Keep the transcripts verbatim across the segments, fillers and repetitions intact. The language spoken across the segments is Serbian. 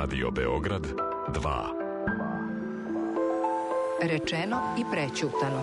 Radio Beograd dva. Rečeno i prećutano.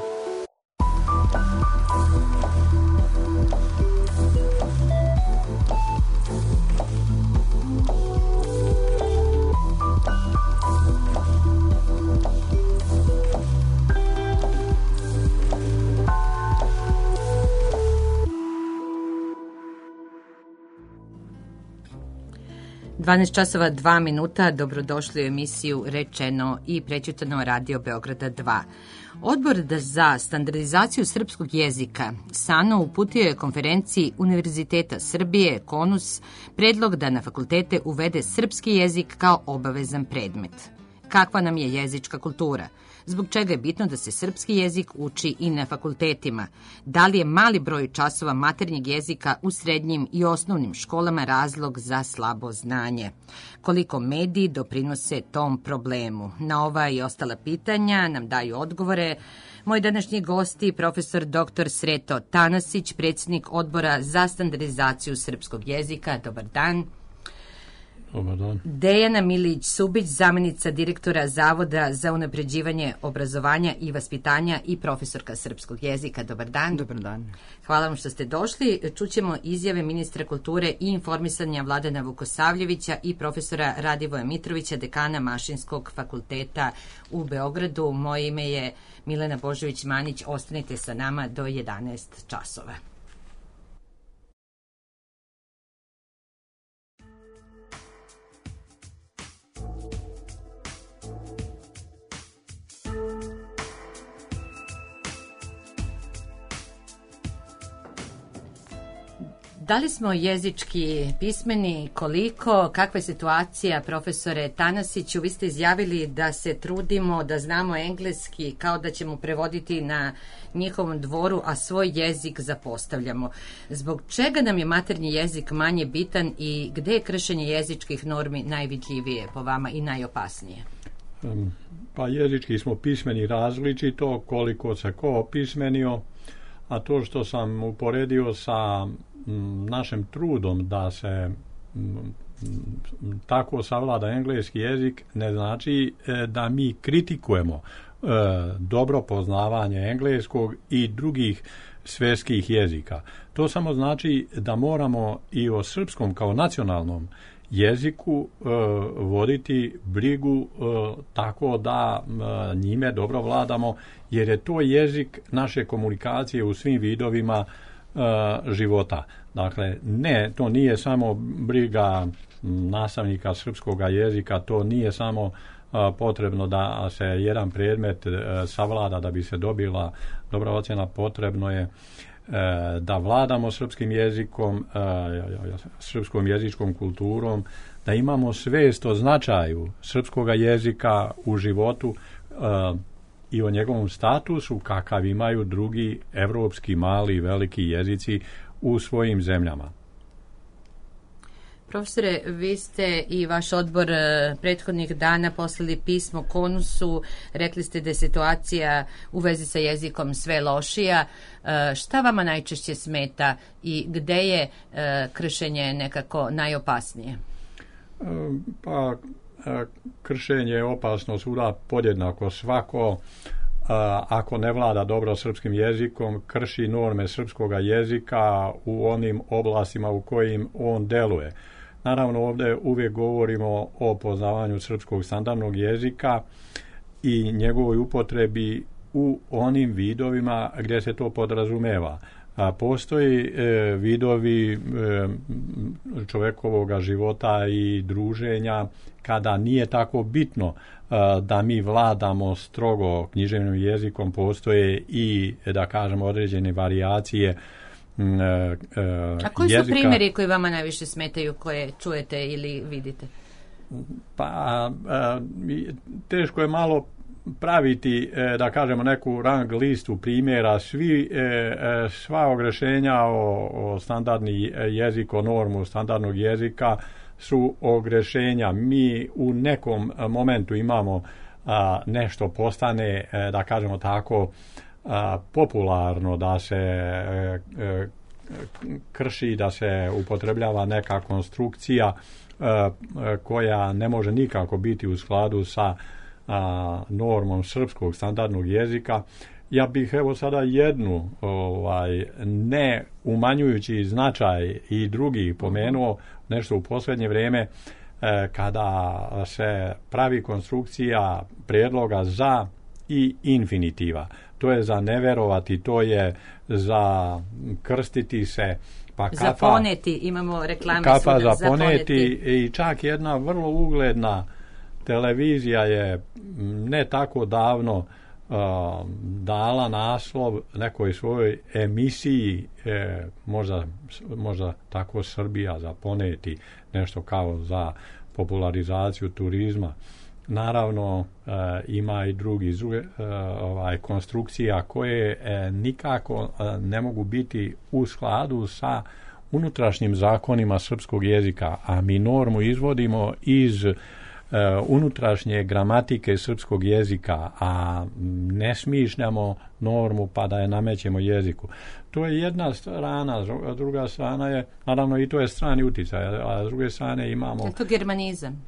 dvanaest časova dva minuta, dobrodošli u emisiju Rečeno i prećutano Radio Beograda dva. Odbor za standardizaciju srpskog jezika SANO uputio je konferenciji Univerziteta Srbije KONUS predlog da na fakultete uvede srpski jezik kao obavezan predmet. Kakva nam je jezička kultura? Zbog čega je bitno da se srpski jezik uči i na fakultetima? Da li je mali broj časova maternjeg jezika u srednjim i osnovnim školama razlog za slabo znanje? Koliko mediji doprinose tom problemu? Na ova i ostala pitanja nam daju odgovore moji današnji gosti, profesor doktor Sreto Tanasić, predsjednik Odbora za standardizaciju srpskog jezika. Dobar dan. Dobar dan. Dejana Milić-Subić, zamjenica direktora Zavoda za unapređivanje obrazovanja i vaspitanja i profesorka srpskog jezika. Dobar dan. Dobar dan. Hvala vam što ste došli. Čućemo izjave ministra kulture i informisanja Vladana Vukosavljevića i profesora Radivoja Mitrovića, dekana Mašinskog fakulteta u Beogradu. Moje ime je Milena Božović-Manić. Ostanite sa nama do jedanaest časova. Da li smo jezički pismeni, koliko, kakva je situacija, profesore Tanasiću? Vi ste izjavili da se trudimo da znamo engleski kao da ćemo prevoditi na njihovom dvoru, a svoj jezik zapostavljamo. Zbog čega nam je maternji jezik manje bitan i gde je kršenje jezičkih normi najvidljivije po vama i najopasnije? Pa jezički smo pismeni različito, koliko se ko opismenio, a to što sam uporedio sa našim trudom da se m, tako savlada engleski jezik ne znači e, da mi kritikujemo e, dobro poznavanje engleskog i drugih svjetskih jezika. To samo znači da moramo i o srpskom kao nacionalnom jeziku e, voditi brigu e, tako da e, njime dobro vladamo, jer je to jezik naše komunikacije u svim vidovima života. Dakle, ne, to nije samo briga nastavnika srpskog jezika, to nije samo a, potrebno da se jedan predmet a, savlada da bi se dobila dobra ocjena, potrebno je a, da vladamo srpskim jezikom, a, srpskom jezičkom kulturom, da imamo svijest o značaju srpskog jezika u životu a, i o njegovom statusu kakav imaju drugi evropski mali i veliki jezici u svojim zemljama. Profesore, vi ste i vaš odbor prethodnih dana poslali pismo KONUS-u, rekli ste da je situacija u vezi sa jezikom sve lošija. Šta vama najčešće smeta i gde je kršenje nekako najopasnije? Pa kršenje je opasno svuda podjednako. Svako ako ne vlada dobro srpskim jezikom, krši norme srpskog jezika u onim oblastima u kojim on deluje. Naravno, ovdje uvijek govorimo o poznavanju srpskog standardnog jezika i njegovoj upotrebi u onim vidovima gdje se to podrazumeva. A postoji e, vidovi e, čovjekovog života i druženja kada nije tako bitno e, da mi vladamo strogo književnim jezikom, postoje i, da kažemo, određene varijacije e, e, A koji su jezika. primjeri koji vama najviše smetaju, koje čujete ili vidite? Pa e, teško je malo praviti, da kažemo, neku rang listu primjera. Svi, sva ogrešenja o, o standardni jezik, o normu standardnog jezika su ogrešenja. Mi u nekom momentu imamo a, nešto postane, da kažemo tako, a, popularno, da se e, krši, da se upotrebljava neka konstrukcija, koja ne može nikako biti u skladu sa a, normom srpskog standardnog jezika. Ja bih evo sada jednu, ovaj, ne umanjujući značaj i drugi pomenuo nešto u posljednje vrijeme e, kada se pravi konstrukcija prijedloga za i infinitiva. To je za neverovati, to je za krstiti se, pa kafa, za poneti, imamo reklame kafa za, za poneti i čak jedna vrlo ugledna televizija je ne tako davno uh, dala naslov nekoj svojoj emisiji, e, možda, možda tako Srbija za poneti, nešto kao za popularizaciju turizma. Naravno, e, ima i drugi druge, e, ovaj, konstrukcija koje e, nikako e, ne mogu biti u skladu sa unutrašnjim zakonima srpskog jezika, a mi normu izvodimo iz e, unutrašnje gramatike srpskog jezika, a ne smišljamo normu pa da je namećemo jeziku. To je jedna strana, a druga strana je, naravno i to je strani uticaj, a s druge strane imamo... Je to germanizam?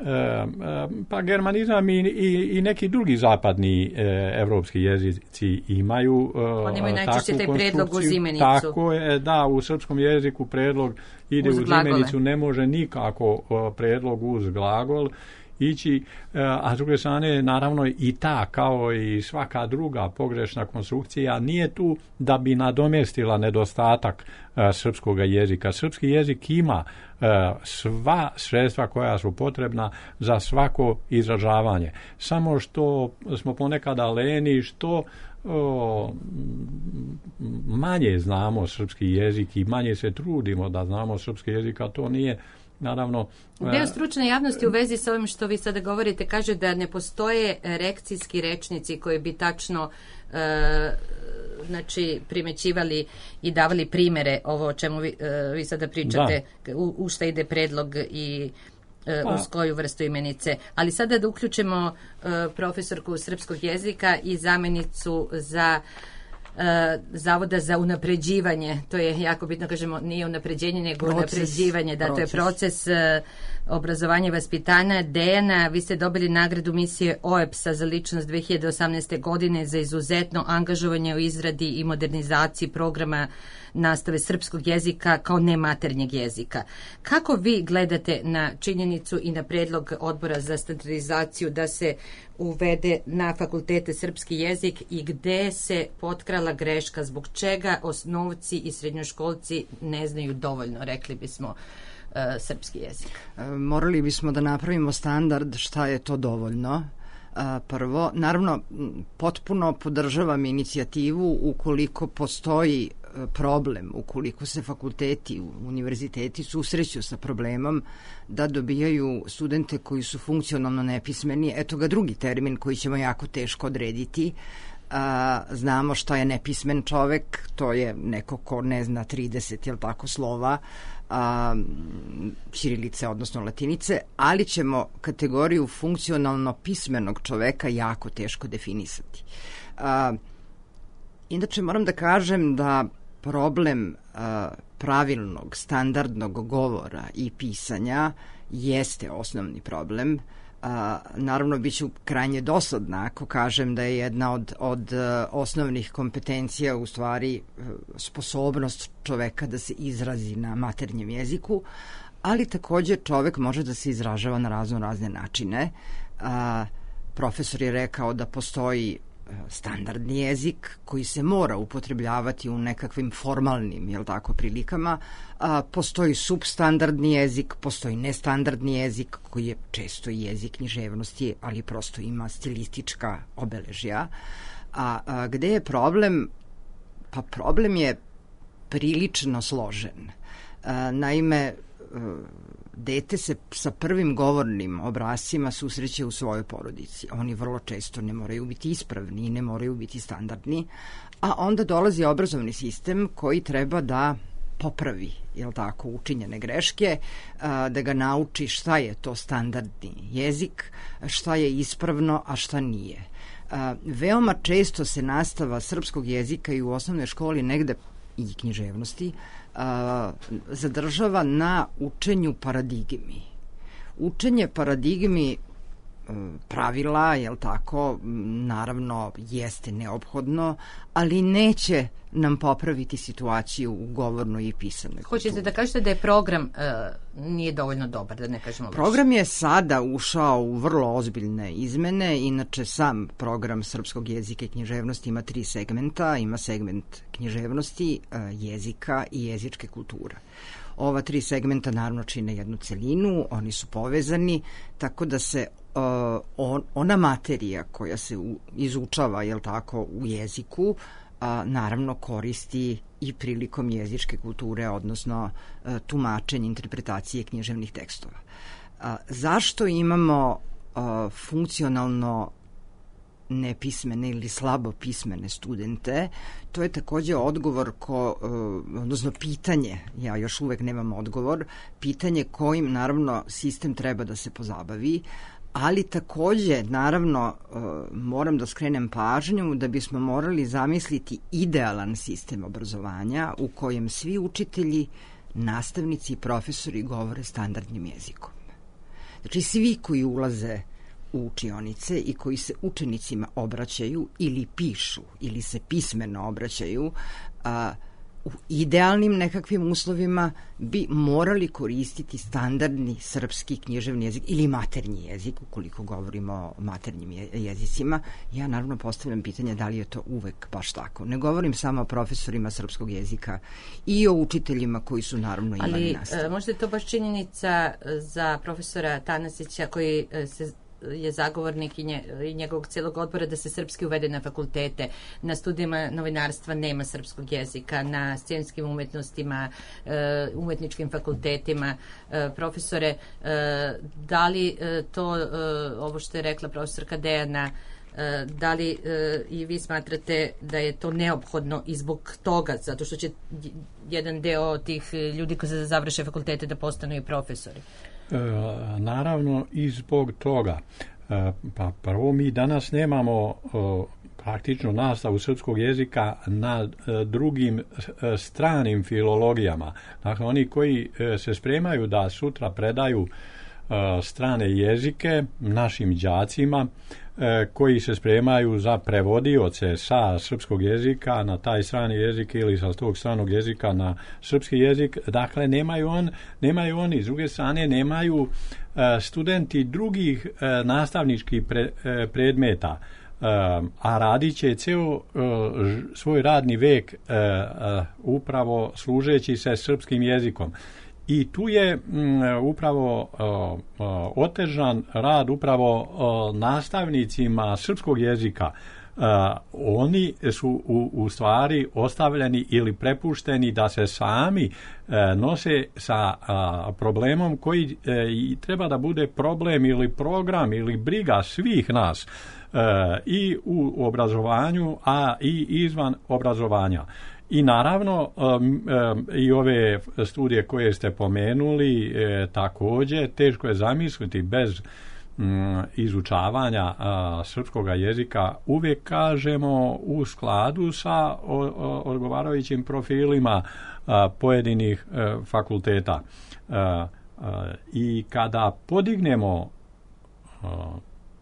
Pa germanizam i, i, i neki drugi zapadni e, evropski jezici imaju e, oni imaju najčešće taj predlog uz imenicu. Tako je, da, u srpskom jeziku predlog ide uz, uz imenicu, ne može nikako e, predlog uz glagol ići, a s druge strane naravno i ta kao i svaka druga pogrešna konstrukcija nije tu da bi nadomjestila nedostatak a, srpskog jezika. Srpski jezik ima a, sva sredstva koja su potrebna za svako izražavanje. Samo što smo ponekada leni, što o, manje znamo srpski jezik i manje se trudimo da znamo srpski jezik, a to nije naravno... Deo stručne javnosti u vezi sa ovim što vi sada govorite kaže da ne postoje rekcijski rečnici koji bi tačno e, znači primećivali i davali primjere ovo o čemu vi, e, vi sada pričate, u, u šta ide predlog i e, uz koju vrstu imenice. Ali sada da uključimo e, profesorku srpskog jezika i zamjenicu za Zavoda za unapređivanje, to je jako bitno, kažemo, nije unapređenje nego proces, unapređivanje, da proces. To je proces obrazovanja i vaspitanja. Dejana, vi ste dobili nagradu misije O E P S-a za ličnost dve hiljade osamnaeste. godine za izuzetno angažovanje u izradi i modernizaciji programa nastave srpskog jezika kao nematernjeg jezika. Kako vi gledate na činjenicu i na predlog Odbora za standardizaciju da se uvede na fakultete srpski jezik i gde se potkrala greška, zbog čega osnovci i srednjoškolci ne znaju dovoljno, rekli bismo, srpski jezik? Morali bismo da napravimo standard šta je to dovoljno. Prvo, naravno, potpuno podržavam inicijativu ukoliko postoji problem, ukoliko se fakulteti, univerziteti susreću sa problemom da dobijaju studente koji su funkcionalno nepismeni. Eto ga drugi termin koji ćemo jako teško odrediti. A, znamo šta je nepismen čovek, to je neko ko ne zna trideset, jel tako, slova, a, ćirilice, odnosno latinice, ali ćemo kategoriju funkcionalno pismenog čoveka jako teško definisati. A, inače, moram da kažem da problem a, pravilnog, standardnog govora i pisanja jeste osnovni problem. A, naravno, bit ću krajnje dosadna ako kažem da je jedna od, od a, osnovnih kompetencija u stvari a, sposobnost čoveka da se izrazi na maternjem jeziku, ali također čovek može da se izražava na razno razne načine. A, profesor je rekao da postoji standardni jezik koji se mora upotrebljavati u nekakvim formalnim, jel tako, prilikama. A, postoji substandardni jezik, postoji nestandardni jezik koji je često i jezik književnosti, ali prosto ima stilistička obeležja. A, a gde je problem? Pa problem je prilično složen. A, naime, dete se sa prvim govornim obrascima susreće u svojoj porodici. Oni vrlo često ne moraju biti ispravni i ne moraju biti standardni, a onda dolazi obrazovni sistem koji treba da popravi, jel tako, učinjene greške, da ga nauči šta je to standardni jezik, šta je ispravno, a šta nije. Veoma često se nastava srpskog jezika i u osnovnoj školi negde i književnosti zadržava na učenju paradigmi. učenje paradigmi pravila, jel tako, naravno jeste neophodno, ali neće nam popraviti situaciju u govornoj i pisanoj kulturi. Hoćete da kažete da je program uh, nije dovoljno dobar, da ne kažemo loše? Program je sada ušao u vrlo ozbiljne izmene, inače sam program srpskog jezika i književnosti ima tri segmenta, ima segment književnosti, uh, jezika i jezičke kulture. Ova tri segmenta naravno čine jednu celinu, oni su povezani, tako da se uh, on, ona materija koja se u, izučava, jel tako, u jeziku, uh, naravno koristi i prilikom jezičke kulture, odnosno uh, tumačenja, interpretacije književnih tekstova. Uh, zašto imamo uh, funkcionalno nepismene ili slabo pismene studente, to je takođe odgovor ko, odnosno pitanje, ja još uvek nemam odgovor, pitanje kojim naravno sistem treba da se pozabavi, ali takođe naravno moram da skrenem pažnju da bismo morali zamisliti idealan sistem obrazovanja u kojem svi učitelji, nastavnici i profesori govore standardnim jezikom. Znači svi koji ulaze u učionice i koji se učenicima obraćaju ili pišu ili se pismeno obraćaju, a, u idealnim nekakvim uslovima bi morali koristiti standardni srpski književni jezik ili maternji jezik, ukoliko govorimo o maternjim jezicima. Ja naravno postavljam pitanje da li je to uvek baš tako. Ne govorim samo o profesorima srpskog jezika i o učiteljima koji su naravno imali ali, nastavu. Ali možda je to baš činjenica za profesora Tanasića koji se je zagovornik i, nje, i njegovog cijelog odbora da se srpski uvede na fakultete. Na studijama novinarstva nema srpskog jezika, na scenskim umetnostima, umetničkim fakultetima. Profesore, da li to, ovo što je rekla profesorka Dejana, da li i vi smatrate da je to neophodno i zbog toga, zato što će jedan deo tih ljudi koji se završe fakultete da postanu i profesori? E, naravno i zbog toga. E, pa prvo mi danas nemamo o, praktično nastavu srpskog jezika na e, drugim e, stranim filologijama. Dakle, oni koji e, se spremaju da sutra predaju e, strane jezike našim đacima, e, koji se spremaju za prevodioce sa srpskog jezika na taj strani jezik ili sa tog stranog jezika na srpski jezik, dakle nemaju on nemaju oni, s druge strane nemaju e, studenti drugih e, nastavničkih pre, e, predmeta, e, a radit će ceo e, svoj radni vek e, e, upravo služeći se srpskim jezikom. I tu je m, upravo o, o, otežan rad upravo o, nastavnicima srpskog jezika. Uh, oni su u, u stvari ostavljeni ili prepušteni da se sami uh, nose sa uh, problemom koji uh, treba da bude problem ili program ili briga svih nas uh, i u obrazovanju, a i izvan obrazovanja. I naravno um, um, i ove studije koje ste pomenuli e, također teško je zamisliti bez um, izučavanja a, srpskog jezika, uvijek kažemo u skladu sa o, o, odgovarajućim profilima a, pojedinih a, fakulteta. A, a, I kada podignemo a,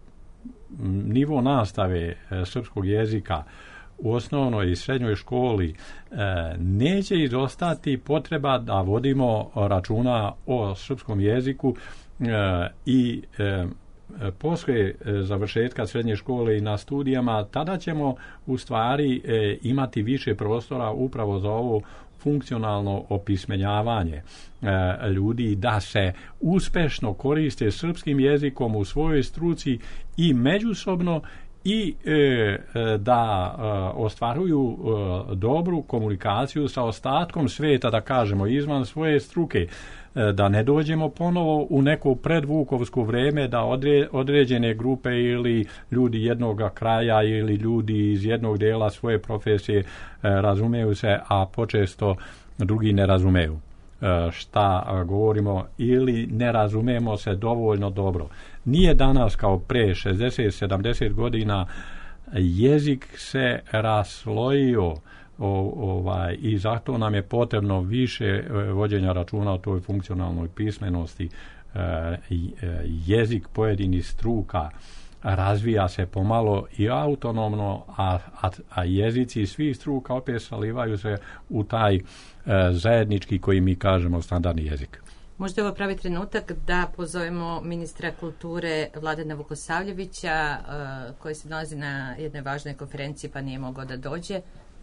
nivo nastave a, srpskog jezika u osnovnoj i srednjoj školi, e, neće izostati potreba da vodimo računa o srpskom jeziku e, i e, posle završetka srednje škole i na studijama, tada ćemo u stvari e, imati više prostora upravo za ovo funkcionalno opismenjavanje e, ljudi, da se uspešno koriste srpskim jezikom u svojoj struci i međusobno i e, da e, ostvaruju e, dobru komunikaciju sa ostatkom sveta, da kažemo, izvan svoje struke, e, da ne dođemo ponovo u neko predvukovsko vreme da odre, određene grupe ili ljudi jednog kraja ili ljudi iz jednog dela svoje profesije e, razumeju se, a počesto drugi ne razumeju šta govorimo ili ne razumemo se dovoljno dobro. Nije danas kao pre šezdeset sedamdeset godina, jezik se raslojio o, ovaj, i zato nam je potrebno više vođenja računa o toj funkcionalnoj pismenosti jezik pojedinih struka razvija se pomalo i autonomno, a, a, a jezici svih struka opet salivaju se u taj e, zajednički, koji mi kažemo, standardni jezik. Možda je ovo pravi trenutak da pozovemo ministra kulture Vladana Vukosavljevića, e, koji se nalazi na jednoj važnoj konferenciji pa nije mogao da dođe.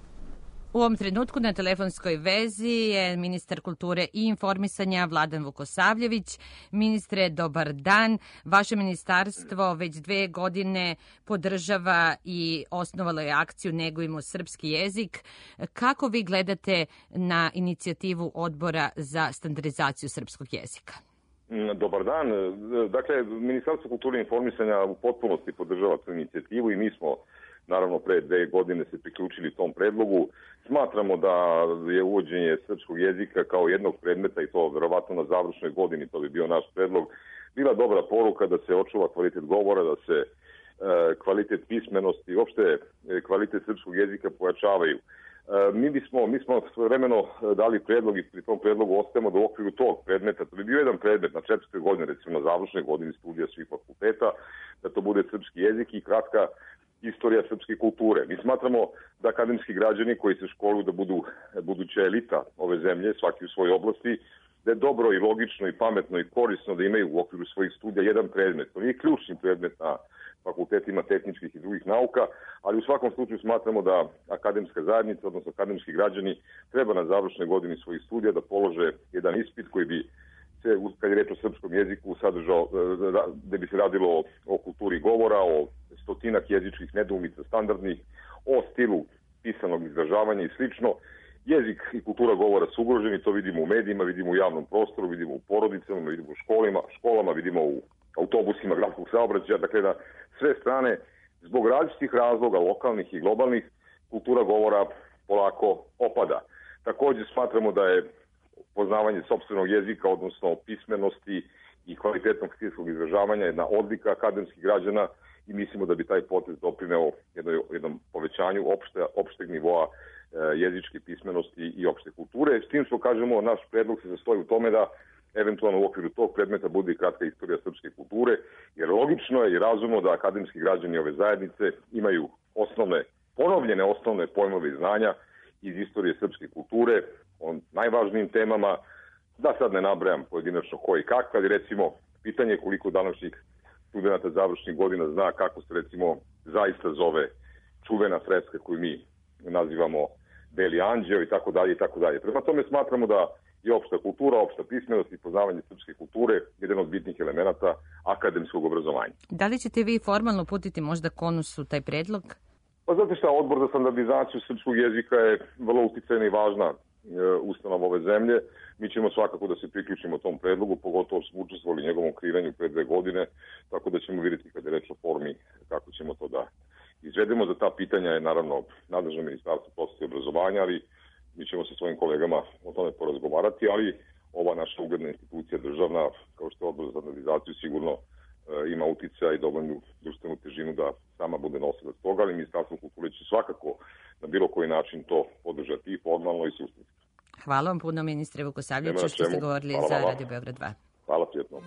U ovom trenutku na telefonskoj vezi je ministar kulture i informisanja Vladan Vukosavljević. Ministre, dobar dan. Vaše ministarstvo već dve godine podržava i osnovalo je akciju Negujmo srpski jezik. Kako vi gledate na inicijativu Odbora za standardizaciju srpskog jezika? Dobar dan. Dakle, Ministarstvo kulture i informisanja u potpunosti podržava tu inicijativu i mi smo naravno pre dve godine se priključili tom predlogu. Smatramo da je uvođenje srpskog jezika kao jednog predmeta, i to verovatno na završnoj godini, to bi bio naš predlog, bila dobra poruka da se očuva kvalitet govora, da se e, kvalitet pismenosti i uopšte e, kvalitet srpskog jezika pojačavaju. E, mi bismo, mi smo svojevremeno dali predlog i pri tom predlogu ostajemo da u okviru tog predmeta, to bi bio jedan predmet na četvrtoj godini, recimo na završnoj godini studija svih fakulteta, da to bude srpski jezik i kratka istorija srpske kulture. Mi smatramo da akademski građani koji se školuju da budu buduća elita ove zemlje, svaki u svojoj oblasti, da je dobro i logično i pametno i korisno da imaju u okviru svojih studija jedan predmet. To nije ključni predmet na fakultetima tehničkih i drugih nauka, ali u svakom slučaju smatramo da akademska zajednica, odnosno akademski građani, treba na završnoj godini svojih studija da polože jedan ispit koji bi se, kad je reč o srpskom jeziku, sadržao, da bi se radilo o kulturi govora, o stotinak jezičkih nedoumica standardnih, o stilu pisanog izražavanja i slično. Jezik i kultura govora su ugroženi, to vidimo u medijima, vidimo u javnom prostoru, vidimo u porodicama, vidimo u školima, školama, vidimo u autobusima gradskog saobraćaja. Dakle, na sve strane, zbog različitih razloga, lokalnih i globalnih, kultura govora polako opada. Također smatramo da je poznavanje sopstvenog jezika, odnosno pismenosti i kvalitetnog stilskog izražavanja, jedna odlika akademskih građana i mislimo da bi taj potez doprineo jednom, jednom povećanju opšte, opšteg nivoa e, jezičke pismenosti i opšte kulture. S tim što kažemo, naš predlog se sastoji u tome da eventualno u okviru tog predmeta bude i kratka istorija srpske kulture, jer logično je i razumno da akademski građani ove zajednice imaju osnovne, ponovljene osnovne pojmove i znanja iz istorije srpske kulture, o najvažnijim temama, da sad ne nabrajam pojedinačno ko i kako, ali recimo pitanje je koliko današnjih studenta završnih godina zna kako se recimo zaista zove čuvena freska koju mi nazivamo Beli anđeo i tako dalje i tako dalje. Prema tome smatramo da je opšta kultura, opšta pismenost i poznavanje srpske kulture jedan od bitnih elemenata akademskog obrazovanja. Da li ćete vi formalno uputiti možda KONUS-u taj predlog? Pa znate šta, Odbor za standardizaciju srpskog jezika je vrlo uticajna i važna ustanova ove zemlje. Mi ćemo svakako da se priključimo tom predlogu, pogotovo smo učestvovali u njegovom kreiranju pre dve godine, tako da ćemo vidjeti kad je reč o formi kako ćemo to da izvedemo. Za ta pitanja je naravno nadležno Ministarstvo prosvete i obrazovanja, ali mi ćemo sa svojim kolegama o tome porazgovarati, ali ova naša ugledna institucija državna, kao što je Odbor za standardizaciju, sigurno ima uticaja i dovoljnu društvenu težinu da sama bude nosilac toga, ali Ministarstvo kulture će svakako na bilo koji način to podržati i formalno i suštinski. Hvala vam puno, ministre Vukosavljeviću, što ste govorili Hvala za Radio Beograd dva. Hvala prijetno.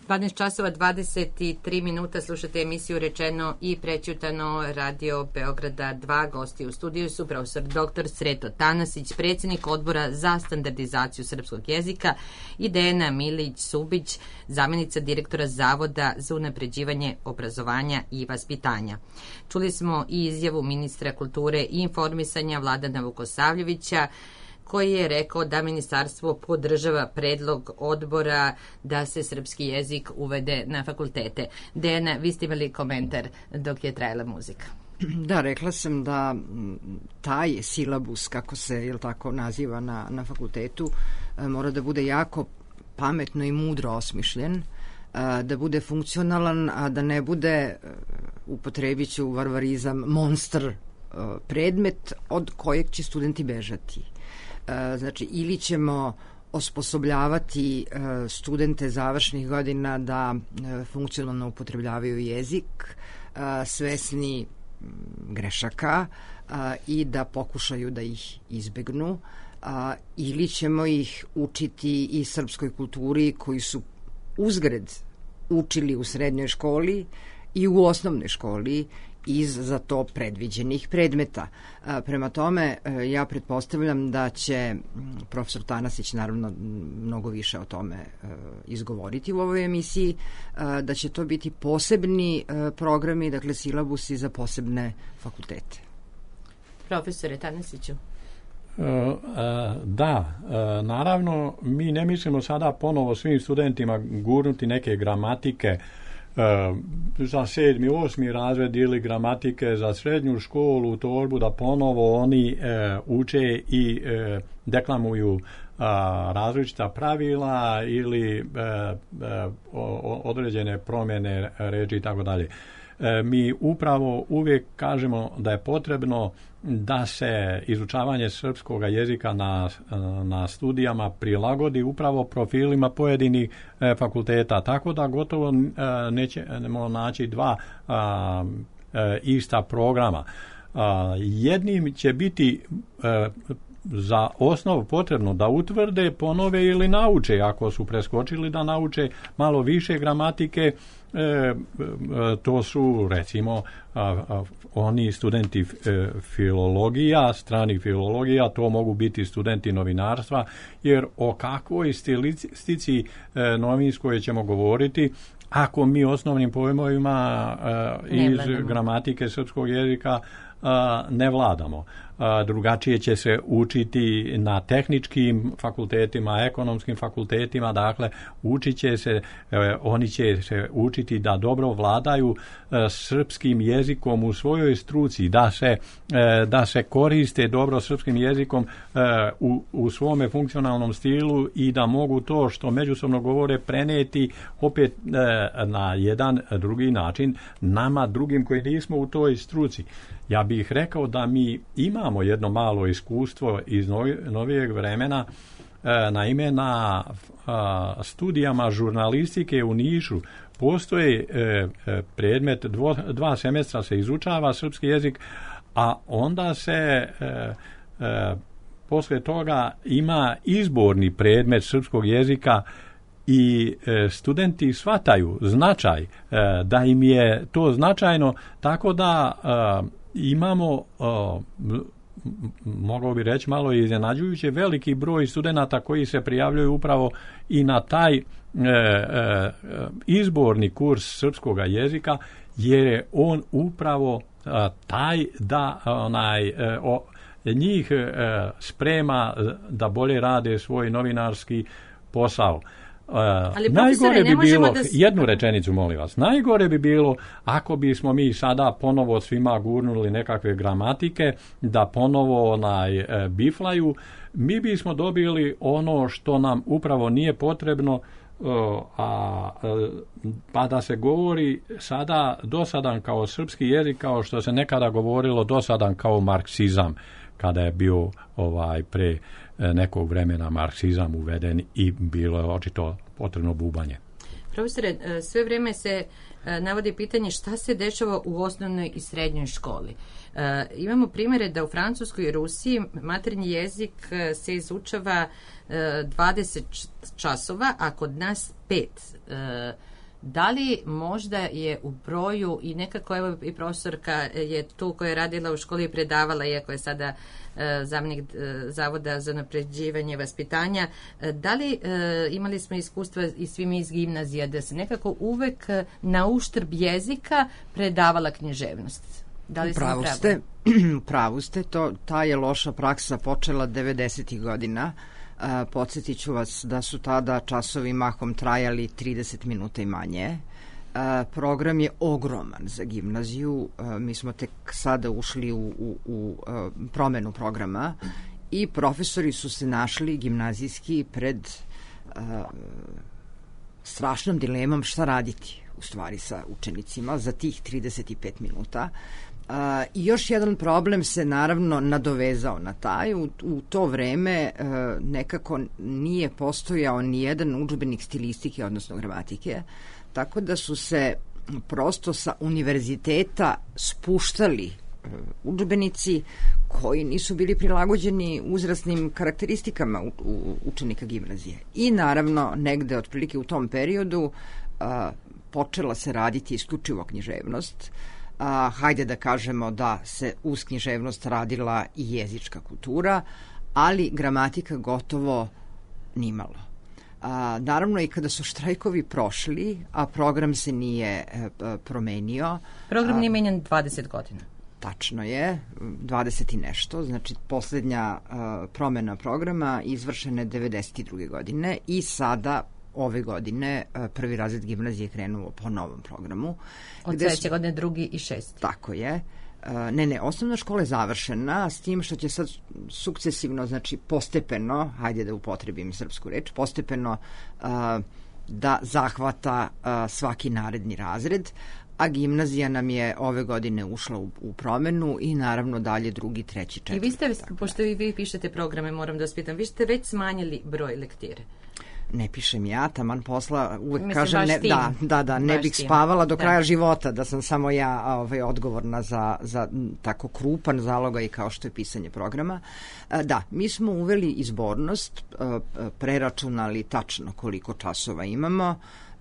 dvanaest časova dvadeset tri minuta, slušate emisiju Rečeno i prećutano, Radio Beograda dva. Gosti u studiju su profesor doktor Sreto Tanasić, predsjednik odbora za standardizaciju srpskog jezika, i Dejana Milić-Subić, zamjenica direktora Zavoda za unapređivanje obrazovanja i vaspitanja. Čuli smo i izjavu ministra kulture i informisanja Vladana Vukosavljevića, koji je rekao da ministarstvo podržava predlog odbora da se srpski jezik uvede na fakultete. Dejana, vi ste imali komentar dok je trajala muzika. Da, rekla sam da taj silabus, kako se jel tako naziva na, na fakultetu, mora da bude jako pametno i mudro osmišljen, da bude funkcionalan, a da ne bude, upotrebit ću varvarizam, monster predmet od kojeg će studenti bežati. Znači, ili ćemo osposobljavati studente završnih godina da funkcionalno upotrebljavaju jezik, svesni grešaka i da pokušaju da ih izbegnu, ili ćemo ih učiti i srpskoj kulturi koji su uzgred učili u srednjoj školi i u osnovnoj školi iz za to predviđenih predmeta. Prema tome, ja pretpostavljam da će profesor Tanasić naravno mnogo više o tome izgovoriti u ovoj emisiji, da će to biti posebni programi, dakle silabusi za posebne fakultete. Profesore Tanasiću. Da, naravno, mi ne mislimo sada ponovo svim studentima gurnuti neke gramatike za sedmi, osmi razred ili gramatike za srednju školu u torbu, da ponovo oni e, uče i e, deklamuju a, različita pravila ili e, e, o, određene promjene reči i tako dalje. Mi upravo uvijek kažemo da je potrebno da se izučavanje srpskog jezika na, na studijama prilagodi upravo profilima pojedinih e, fakulteta, tako da gotovo e, nećemo naći dva a, e, ista programa. A, jednim će biti e, za osnovu potrebno da utvrde, ponove ili nauče, ako su preskočili da nauče malo više gramatike. E, e, to su recimo a, a, oni studenti e, filologija, stranih filologija, to mogu biti studenti novinarstva, jer o kakvoj stilistici e, novinskoj ćemo govoriti ako mi osnovnim pojmovima e, iz gramatike srpskog jezika a, ne vladamo. A, drugačije će se učiti na tehničkim fakultetima, ekonomskim fakultetima, dakle učit će se, e, oni će se učiti da dobro vladaju e, srpskim jezikom u svojoj struci, da se, e, da se koriste dobro srpskim jezikom e, u, u svome funkcionalnom stilu i da mogu to što međusobno govore preneti opet e, na jedan drugi način nama drugim koji nismo u toj struci. Ja bih rekao da mi imamo jedno malo iskustvo iz novijeg vremena, e, naime na a, studijama žurnalistike u Nišu postoji e, predmet, dvo, dva semestra se izučava srpski jezik, a onda se e, e, posle toga ima izborni predmet srpskog jezika i e, studenti shvataju značaj, e, da im je to značajno, tako da e, imamo, o, mogao bi reći malo iznenađujuće, veliki broj studenata koji se prijavljuju upravo i na taj e, e, izborni kurs srpskog jezika, jer je on upravo a, taj da onaj, e, o, njih e, sprema da bolje rade svoj novinarski posao. Uh, najgore bi bilo, da... jednu rečenicu molim vas, najgore bi bilo ako bismo mi sada ponovo svima gurnuli nekakve gramatike da ponovo onaj, e, biflaju, mi bismo dobili ono što nam upravo nije potrebno, uh, a, uh, pa da se govori sada dosadan kao srpski jezik, kao što se nekada govorilo dosadan kao marksizam, kada je bio ovaj pre nekog vremena marksizam uveden i bilo je očito potrebno bubanje. Profesore, sve vrijeme se navodi pitanje šta se dešava u osnovnoj i srednjoj školi. E, imamo primjere da u Francuskoj i Rusiji maternji jezik se izučava e, dvadeset časova, a kod nas pet. E, Da li možda je u broju i nekako, evo i profesorka je tu koja je radila u školi i predavala, iako je sada e, zamjenik e, Zavoda za unapređivanje vaspitanja, e, da li e, imali smo iskustva i svi mi iz gimnazija da se nekako uvek na uštrb jezika predavala književnost? Da li Pravu ste, pravu ste, to, ta je loša praksa počela devedesetih godina. Uh, podsjetit ću vas da su tada časovi mahom trajali trideset minuta i manje. Uh, program je ogroman za gimnaziju. Uh, mi smo tek sada ušli u, u, u uh, promenu programa i profesori su se našli gimnazijski pred uh, strašnom dilemom šta raditi u stvari sa učenicima za tih trideset pet minuta. Uh, I još jedan problem se naravno nadovezao na taj. U, u to vreme uh, nekako nije postojao ni jedan udžbenik stilistike, odnosno gramatike, tako da su se prosto sa univerziteta spuštali uh, udžbenici koji nisu bili prilagođeni uzrasnim karakteristikama u, u, učenika gimnazije. I naravno negde otprilike u tom periodu uh, počela se raditi isključivo književnost. A, hajde da kažemo da se uz književnost radila i jezička kultura, ali gramatika gotovo nimalo. A, naravno i kada su štrajkovi prošli, a program se nije e, promenio. Program nije menjan dvadeset godina. Tačno je, dvadeset i nešto, znači posljednja a, promena programa izvršena je devedeset druge godine i sada ove godine prvi razred gimnazije krenuo po novom programu. Od sledeće godine drugi i šesti. Tako je. Ne, ne, osnovna škola je završena, s tim što će sad sukcesivno, znači postepeno, hajde da upotrebim srpsku reč, postepeno uh, da zahvata uh, svaki naredni razred, a gimnazija nam je ove godine ušla u, u promenu i naravno dalje drugi, treći, četvrti. I vi ste, pošto vi, vi pišete programe, moram da vas pitam, vi ste već smanjili broj lektire? Ne pišem ja, taman posla, uvek Mislim, kažem, ne, da, da, da, ne baš bih tim. spavala do da. kraja života, da sam samo ja ovaj, odgovorna za, za tako krupan zalogaj kao što je pisanje programa. Da, mi smo uveli izbornost, preračunali tačno koliko časova imamo,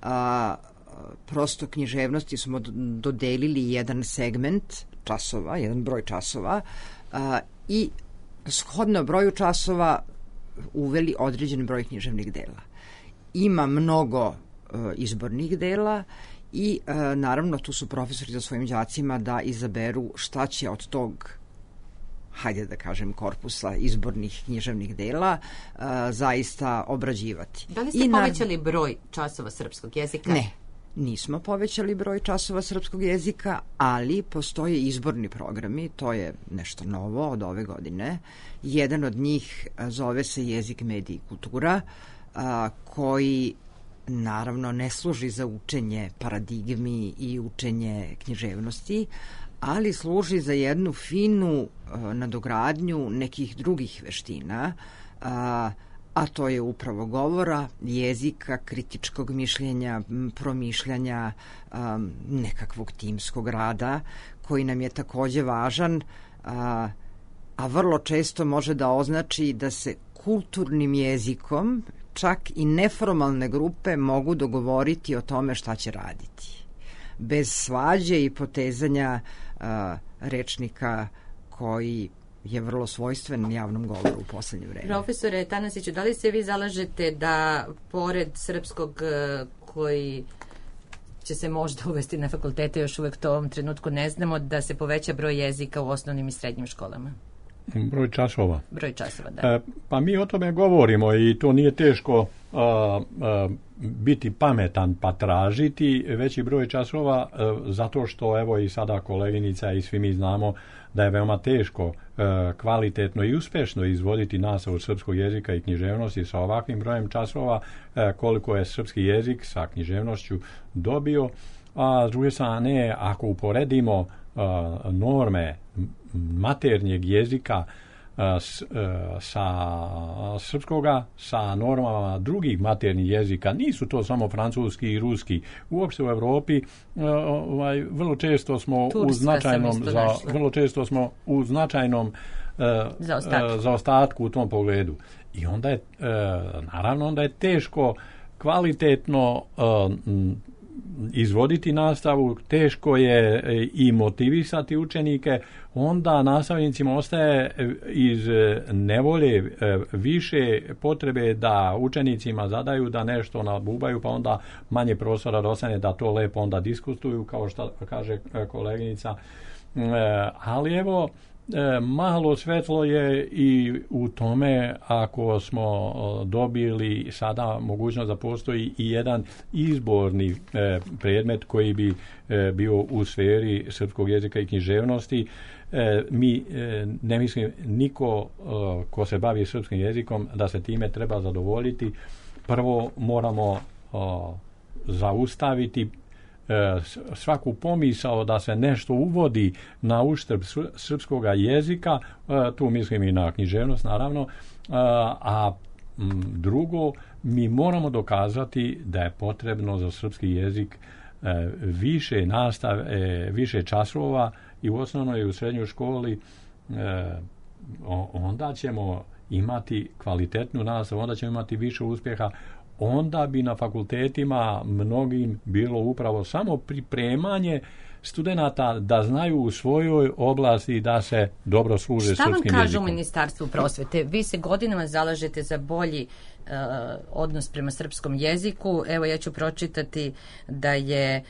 prosto književnosti smo dodelili jedan segment časova, jedan broj časova i shodno broju časova uveli određen broj književnih dela. Ima mnogo uh, izbornih dela i uh, naravno tu su profesori za svojim đacima da izaberu šta će od tog, hajde da kažem, korpusa izbornih književnih dela uh, zaista obrađivati. Da li ste I povećali na... broj časova srpskog jezika? Ne, nismo povećali broj časova srpskog jezika, ali postoje izborni programi, to je nešto novo od ove godine. Jedan od njih zove se Jezik, medij i kultura, a, koji naravno ne služi za učenje paradigmi i učenje književnosti, ali služi za jednu finu a, nadogradnju nekih drugih veština, a, a to je upravo govora, jezika, kritičkog mišljenja, promišljanja, um, nekakvog timskog rada, koji nam je takođe važan, a, a vrlo često može da označi da se kulturnim jezikom čak i neformalne grupe mogu dogovoriti o tome šta će raditi. Bez svađe i potezanja a, rečnika koji je vrlo svojstven javnom govoru u poslednje vreme. Profesore Tanasiću, da li se vi zalažete da pored srpskog koji će se možda uvesti na fakultete, još uvek to u ovom trenutku ne znamo, da se poveća broj jezika u osnovnim i srednjim školama? Broj časova. Broj časova, da. E, pa mi o tome govorimo i to nije teško a, a, biti pametan pa tražiti veći broj časova, a, zato što evo i sada koleginica i svi mi znamo da je veoma teško a, kvalitetno i uspešno izvoditi nastavu srpskog jezika i književnosti sa ovakvim brojem časova a, koliko je srpski jezik sa književnošću dobio, a s druge strane ako uporedimo a, norme maternjeg jezika s, sa srpskoga sa normama drugih maternjih jezika, nisu to samo francuski i ruski, uopšte u Evropi ovaj, vrlo često smo Turska u značajnom za, vrlo često smo u značajnom uh, zaostatku. zaostatku u tom pogledu. I onda je uh, naravno onda je teško kvalitetno uh, izvoditi nastavu, teško je i motivisati učenike, onda nastavnicima ostaje iz nevolje više potrebe da učenicima zadaju da nešto nabubaju, pa onda manje prostora ostane da to lepo onda diskutuju, kao što kaže koleginica. Ali evo, malo svetlo je i u tome ako smo dobili sada mogućnost da postoji i jedan izborni predmet koji bi bio u sferi srpskog jezika i književnosti. Mi, ne mislim niko ko se bavi srpskim jezikom da se time treba zadovoljiti. Prvo moramo zaustaviti svaku pomisao da se nešto uvodi na uštrb srpskog jezika, tu mislim i na književnost naravno, a drugo, mi moramo dokazati da je potrebno za srpski jezik više nastave, više časova i u osnovnoj i u srednjoj školi, onda ćemo imati kvalitetnu nastavu, onda ćemo imati više uspjeha, onda bi na fakultetima mnogim bilo upravo samo pripremanje studenata da znaju u svojoj oblasti da se dobro služe srpskim jezikom. Šta vam kažu u Ministarstvu prosvete? Vi se godinama zalažete za bolji uh, odnos prema srpskom jeziku. Evo, ja ću pročitati da je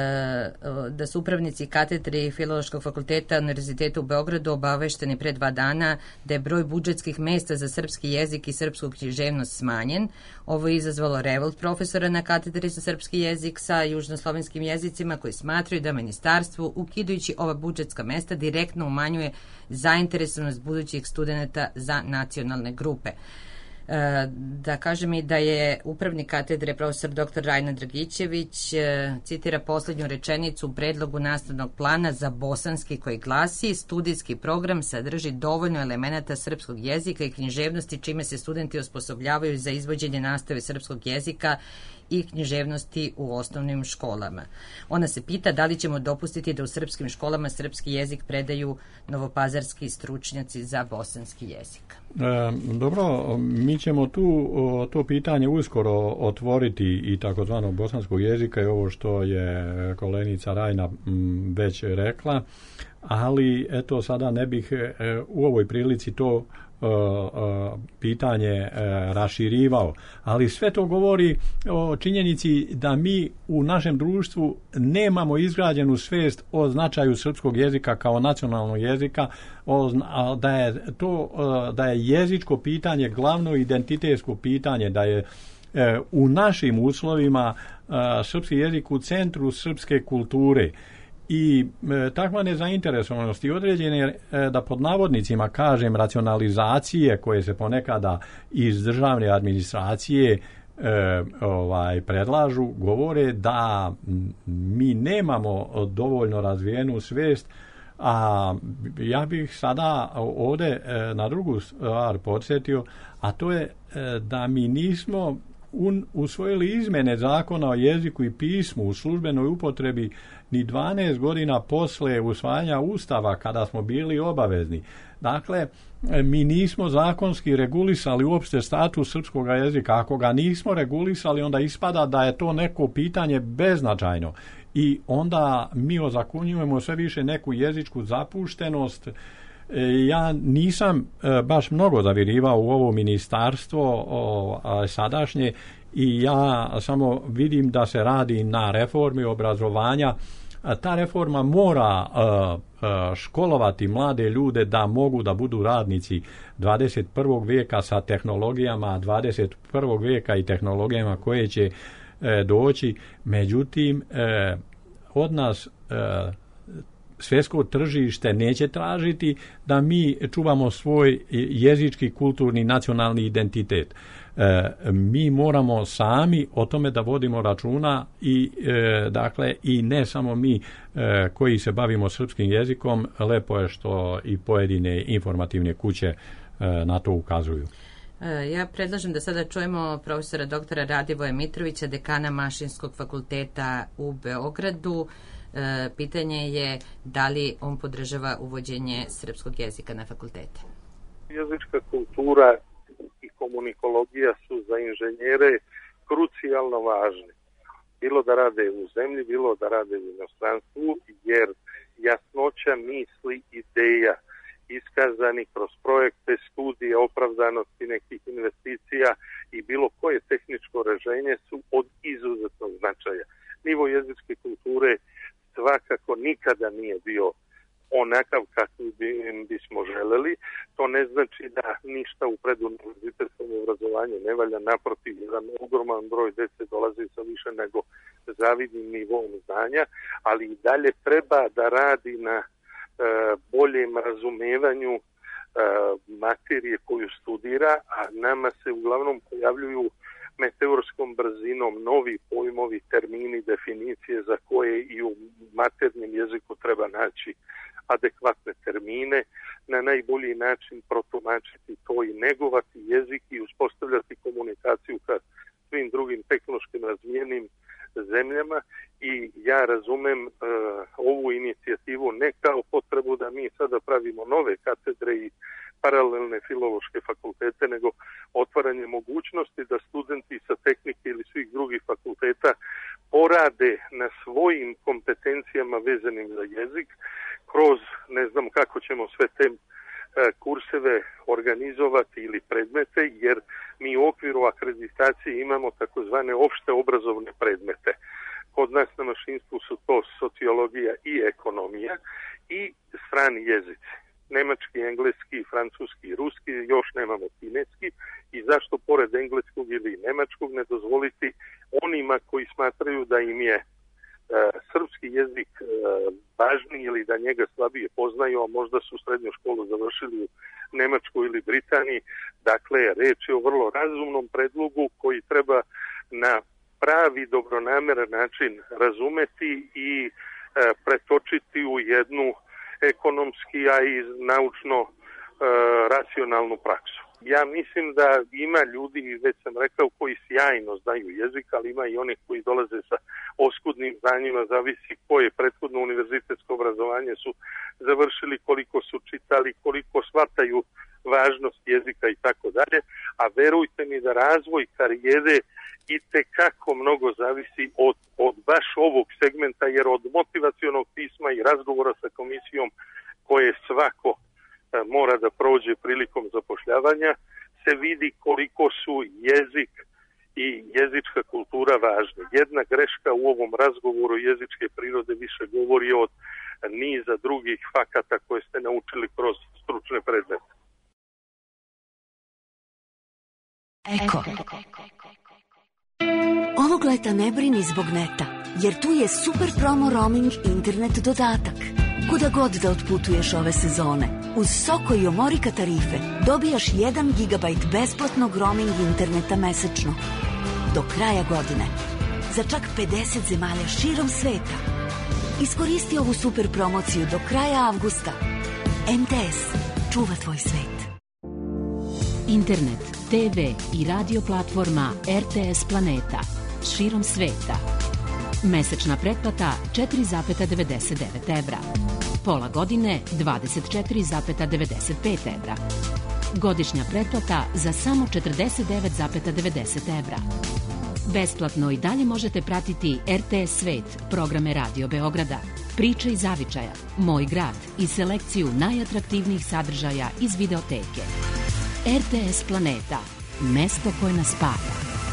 uh, da su upravnici katedri Filološkog fakulteta Univerziteta u Beogradu obavešteni pre dva dana da je broj budžetskih mesta za srpski jezik i srpsku književnost smanjen. Ovo je izazvalo revolt profesora na katedri za srpski jezik sa južnoslovenskim jezicima koji smatraju da ministarstvo, ukidajući ova budžetska mesta, direktno umanjuje zainteresovanost budućih studenata za nacionalne grupe. E, da kažem i da je upravnik katedre profesor doktor Rajna Dragićević e, citira posljednju rečenicu u predlogu nastavnog plana za bosanski koji glasi: studijski program sadrži dovoljno elemenata srpskog jezika i književnosti čime se studenti osposobljavaju za izvođenje nastave srpskog jezika i književnosti u osnovnim školama. Ona se pita da li ćemo dopustiti da u srpskim školama srpski jezik predaju novopazarski stručnjaci za bosanski jezik. E, dobro, mi ćemo tu o, to pitanje uskoro otvoriti i takozvanog bosanskog jezika i ovo što je koleginica Rajna m, već rekla, ali eto sada ne bih e, u ovoj prilici to Uh, uh, pitanje uh, raširivao, ali sve to govori o činjenici da mi u našem društvu nemamo izgrađenu svijest o značaju srpskog jezika kao nacionalnog jezika, o, da je to uh, da je jezičko pitanje glavno identitetsko pitanje, da je uh, u našim uslovima uh, srpski jezik u centru srpske kulture. I e, takva nezainteresovanost i određene, e, da pod navodnicima kažem, racionalizacije koje se ponekada iz državne administracije e, ovaj, predlažu, govore da mi nemamo dovoljno razvijenu svijest, a ja bih sada ovdje e, na drugu stvar podsjetio, a to je e, da mi nismo un, usvojili izmene zakona o jeziku i pismu u službenoj upotrebi ni dvanaest godina posle usvajanja Ustava kada smo bili obavezni. Dakle, mi nismo zakonski regulisali uopšte status srpskog jezika. Ako ga nismo regulisali, onda ispada da je to neko pitanje beznačajno. I onda mi ozakonjujemo sve više neku jezičku zapuštenost. Ja nisam baš mnogo zavirivao u ovo ministarstvo o, sadašnje i ja samo vidim da se radi na reformi obrazovanja. Ta reforma mora školovati mlade ljude da mogu da budu radnici dvadeset prvog vijeka sa tehnologijama dvadeset prvog vijeka i tehnologijama koje će doći. Međutim, od nas svjetsko tržište neće tražiti da mi čuvamo svoj jezički, kulturni, nacionalni identitet. E, mi moramo sami o tome da vodimo računa i e, dakle i ne samo mi e, koji se bavimo srpskim jezikom, lepo je što i pojedine informativne kuće e, na to ukazuju. Ja predlažem da sada čujemo profesora doktora Radivoja Mitrovića, dekana Mašinskog fakulteta u Beogradu. E, pitanje je da li on podržava uvođenje srpskog jezika na fakultete. Jezička kultura i komunikologija su za inženjere krucijalno važni. bilo da rade u zemlji, bilo da rade u inostranstvu, jer jasnoća misli, ideja iskazani kroz projekte, studije, opravdanosti nekih investicija i bilo koje tehničko rešenje su od izuzetnog značaja. Nivo jezičke kulture svakako nikada nije bio onakav kakvi bi, bismo želeli. To ne znači da ništa u preduniverzitetskom obrazovanju ne valja, naprotiv, jedan ogroman broj dece dolazi sa više nego zavidnim nivom znanja, ali i dalje treba da radi na e, boljem razumevanju e, materije koju studira, a nama se uglavnom pojavljuju meteorskom brzinom novi pojmovi, termini, definicije za koje i u maternjem jeziku treba naći adekvatne termine, na najbolji način protumačiti to i negovati jezik i uspostavljati komunikaciju ka svim drugim tehnološkim razvijenim zemljama. I ja razumem uh, ovu inicijativu ne kao potrebu da mi sada pravimo nove katedre i paralelne filološke fakultete, nego otvaranje mogućnosti da studenti sa tehnike ili svih drugih fakulteta porade na svojim kompetencijama vezanim za jezik kroz, ne znam kako ćemo sve te kurseve organizovati ili predmete, jer mi u okviru akreditacije imamo takozvane opšte obrazovne predmete. Kod nas na mašinstvu su to sociologija i ekonomija i strani jezici. Nemački, engleski, francuski, ruski, još nemamo kineski. I zašto pored engleskog ili nemačkog ne dozvoliti onima koji smatraju da im je srpski jezik važniji ili da njega slabije poznaju, a možda su srednju školu završili u Nemačkoj ili Britaniji. Dakle, reč je o vrlo razumnom predlogu koji treba na pravi dobronameran način razumeti i pretočiti u jednu ekonomski, a i naučno racionalnu praksu. Ja mislim da ima ljudi, već sam rekao, koji sjajno znaju jezik, ali ima i onih koji dolaze sa oskudnim znanjima, zavisi koje prethodno univerzitetsko obrazovanje su završili, koliko su čitali, koliko shvataju važnost jezika i tako dalje, a verujte mi da razvoj karijere i tekako mnogo zavisi od, od baš ovog segmenta, jer od motivacionog pisma i razgovora sa komisijom koje svako mora da prođe prilikom zapošljavanja, se vidi koliko su jezik i jezička kultura važne. Jedna greška u ovom razgovoru jezičke prirode više govori od niza drugih fakata koje ste naučili kroz stručne predmete. Eko. Ovog leta ne brini zbog neta, jer tu je super promo roaming internet dodatak. Kuda god da otputuješ ove sezone, uz Soko i Omorika tarife dobijaš jedan gigabajt besplatnog roaming interneta mesečno. Do kraja godine. Za čak pedeset zemalja širom sveta. Iskoristi ovu super promociju do kraja avgusta. em te es čuva tvoj svet. Internet, te ve i radio platforma er te es Planeta širom sveta. Mesečna pretplata četiri zarez devedeset devet evra. Pola godine dvadeset četiri zarez devedeset pet evra. Godišnja pretplata za samo četrdeset devet zarez devedeset evra. Besplatno i dalje možete pratiti er te es Svet, programe Radio Beograda, Priče iz zavičaja, Moj grad i selekciju najatraktivnijih sadržaja iz videoteke. er te es Planeta, mesto koje nas spaja.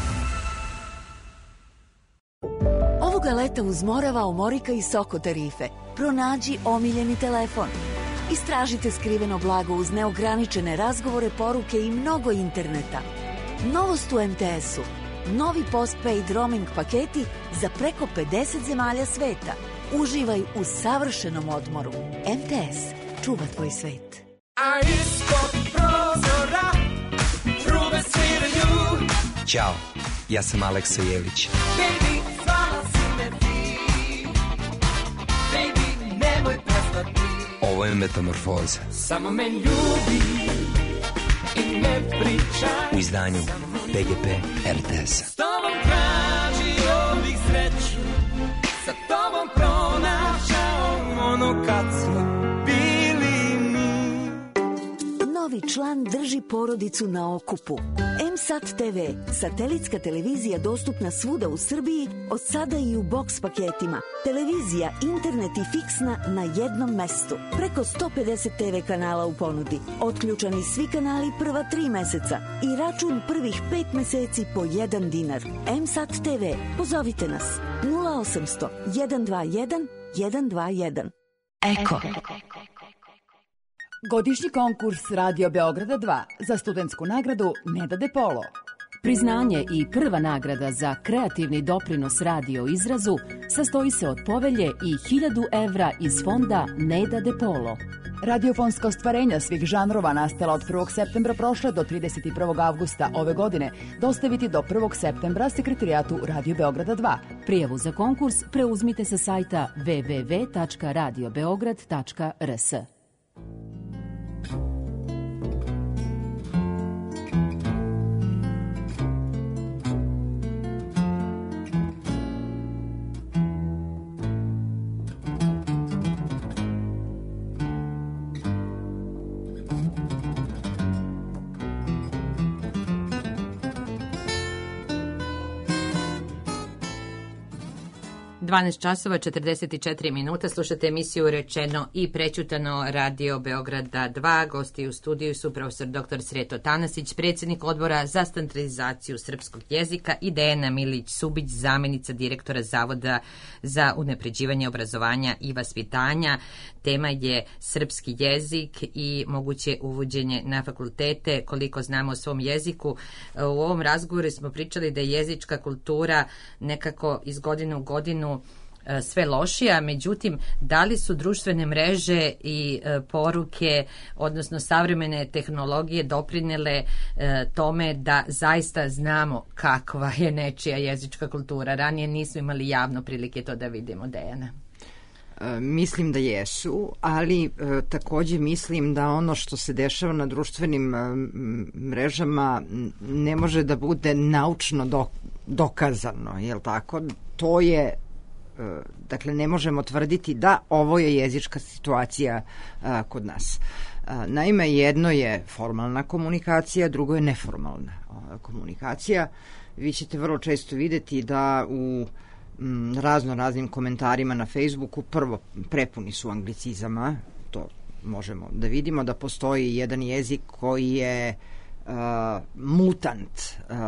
Ovoga leta uz Morava, Omorika i Soko tarife pronađi omiljeni telefon. Istražite skriveno blago uz neograničene razgovore, poruke i mnogo interneta. Novost u em te esu. Novi postpaid roaming paketi za preko pedeset zemalja sveta. Uživaj u savršenom odmoru. em te es čuva tvoj svet. A ispod prozora trube sviraju. Ćao, ja sam Aleksa Jelić. Baby, zvala si me ti. Baby, nemoj prestati. Ovo je Metamorfoza. Samo me ljubi i ne pričaj. U izdanju pe ge pe er te es. S tobom tražio bih sreću, sa tobom pronašao ono kad smo bili mi. Novi član drži porodicu na okupu. em M S A T T V, satelitska televizija dostupna svuda u Srbiji, od sada i u boks paketima. Televizija, internet i fiksna na jednom mestu. Preko sto pedeset te ve kanala u ponudi. Otključani svi kanali prva tri meseca i račun prvih pet meseci po jedan dinar. M S A T T V, pozovite nas nula osamsto jedan dva jedan jedan dva jedan. Eko. Godišnji konkurs Radio Beograda dva za studentsku nagradu Neda De Polo. Priznanje i prva nagrada za kreativni doprinos radio izrazu sastoji se od povelje i hiljadu evra iz fonda Neda De Polo. Radiofonska ostvarenja svih žanrova nastala od prvog septembra prošle do trideset prvog avgusta ove godine dostaviti do prvog septembra sekretarijatu Radio Beograda dva. Prijavu za konkurs preuzmite sa sajta w w w tačka radio beograd tačka r s. dvanaest časova četrdeset četiri minuta, slušate emisiju Rečeno i prećutano Radio Beograda dva. Gosti u studiju su profesor doktor Sreto Tanasić, predsjednik odbora za standardizaciju srpskog jezika, i Dejana Milić-Subić, zamjenica direktora Zavoda za unapređivanje obrazovanja i vaspitanja. Tema je srpski jezik i moguće uvođenje na fakultete, koliko znamo o svom jeziku. U ovom razgovoru smo pričali da je jezička kultura nekako iz godine u godinu sve lošija, međutim, da li su društvene mreže i e, poruke, odnosno savremene tehnologije doprinele e, tome da zaista znamo kakva je nečija jezička kultura? Ranije nismo imali javno prilike to da vidimo, Dejana. E, mislim da jesu, ali e, takođe mislim da ono što se dešava na društvenim e, mrežama ne može da bude naučno do, dokazano, je li tako? To je dakle, ne možemo tvrditi da ovo je jezička situacija a, kod nas. A, naime, jedno je formalna komunikacija, drugo je neformalna a, komunikacija. Vi ćete vrlo često videti da u m, razno raznim komentarima na Facebooku prvo prepuni su anglicizama, to možemo da vidimo, da postoji jedan jezik koji je Uh, mutant, uh,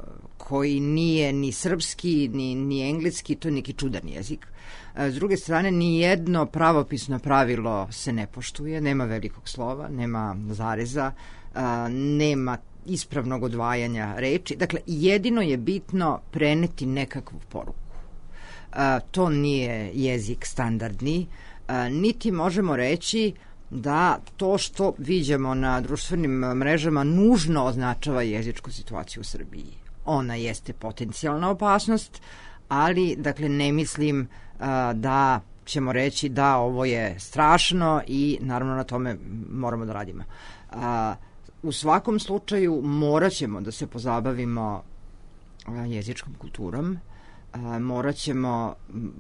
koji nije ni srpski, ni, ni engleski, to je neki čudan jezik. Uh, s druge strane, ni jedno pravopisno pravilo se ne poštuje, nema velikog slova, nema zareza, uh, nema ispravnog odvajanja reči. Dakle, jedino je bitno preneti nekakvu poruku. Uh, to nije jezik standardni, uh, niti možemo reći da to što viđamo na društvenim mrežama nužno označava jezičku situaciju u Srbiji. Ona jeste potencijalna opasnost, ali dakle ne mislim a, da ćemo reći da ovo je strašno i naravno na tome moramo da radimo. A, u svakom slučaju morat ćemo da se pozabavimo a, jezičkom kulturom, a, morat ćemo